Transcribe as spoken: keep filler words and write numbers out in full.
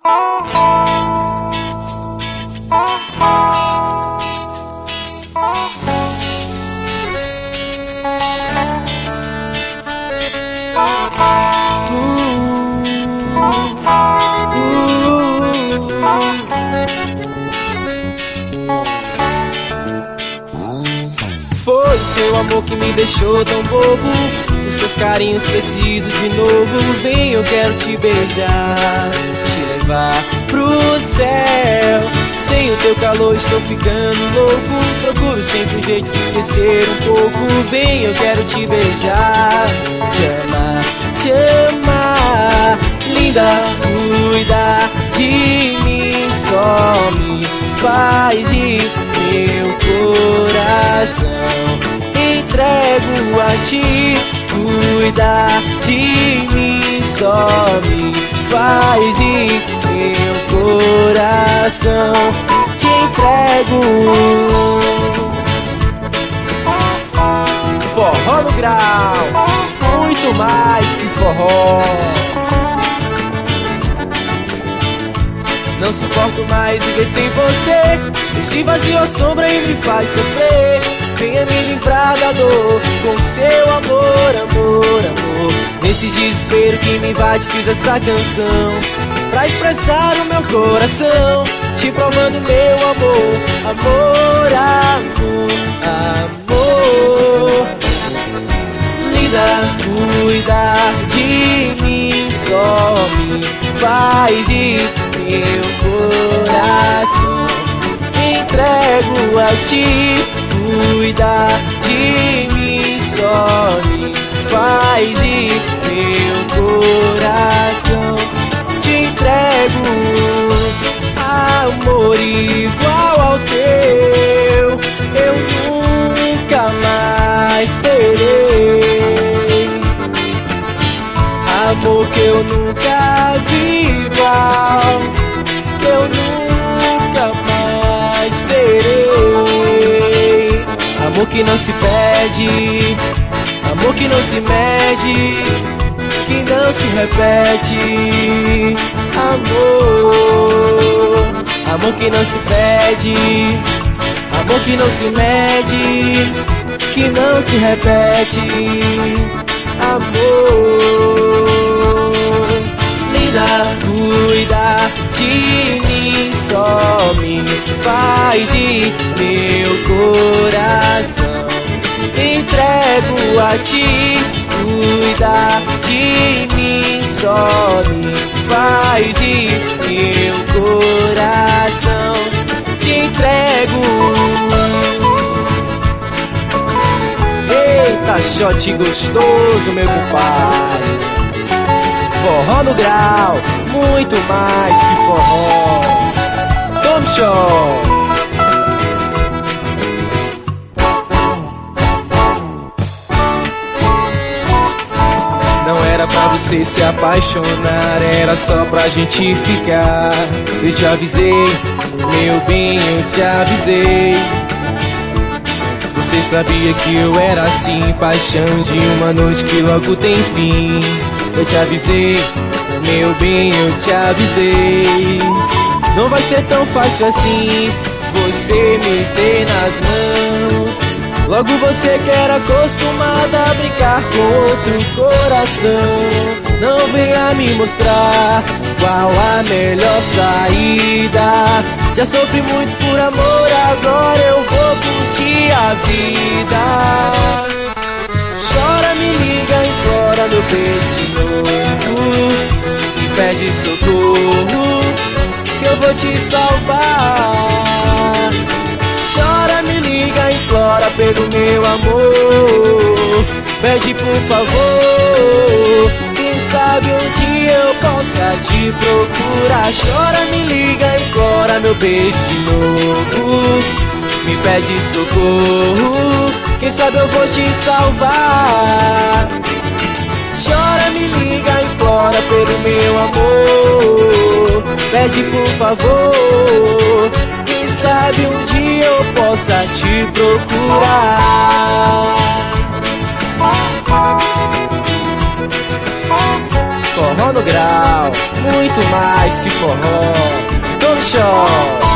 Foi o seu amor que me deixou tão bobo. Os seus carinhos preciso de novo. Vem, eu quero te beijar, te levar pro céu. Sem o teu calor estou ficando louco. Procuro sempre um jeito de esquecer um pouco. Vem, eu quero te beijar, te amar, te amar. Linda, cuida de mim, só me faz ir. Meu coração entrego a ti. Cuida de mim, só me faz ir. Meu coração te entrego. Forró no grau, muito mais que forró. Não suporto mais viver sem você. Esse vazio assombra e me faz sofrer. Venha me livrar da dor com seu amor, amor, amor. Nesse desespero que me invade fiz essa canção pra expressar o meu coração, te provando meu amor, amor, amor, amor. Linda, cuidar de mim só me faz ir. Meu coração entrego a ti. Cuidar de mim só me faz ir. Meu coração te entrego. Amor igual ao teu eu nunca mais terei. Amor que eu nunca vi igual, que eu nunca mais terei. Amor que não se pede, amor que não se mede, que não se repete. Amor, amor que não se pede, amor que não se mede, que não se repete. Amor, linda, cuida de mim, só me faz ir. Meu coração entrego a ti. Cuida de mim, só me faz ir. Meu coração te entrego. Eita, shot gostoso, meu compadre. Forró no grau, muito mais que forró. Tome show. Não era pra você se apaixonar, era só pra gente ficar. Eu te avisei, meu bem, eu te avisei. Você sabia que eu era assim, paixão de uma noite que logo tem fim. Eu te avisei, meu bem, eu te avisei. Não vai ser tão fácil assim você me ter nas mãos. Logo você que era acostumada a brincar com outro coração. Não venha me mostrar qual a melhor saída. Já sofri muito por amor, agora eu vou curtir a vida. Chora, me liga, implora meu beijo de novo. Me pede socorro, que eu vou te salvar. Chora, me liga, implora pelo meu amor. Pede por favor, quem sabe um dia eu possa te procurar. Chora, me liga, implora meu beijo de novo. Me pede socorro, quem sabe eu vou te salvar. Chora, me liga, implora pelo meu amor. Pede por favor, quem sabe um dia eu possa te procurar. Forró no grau, muito mais que forró. bicho.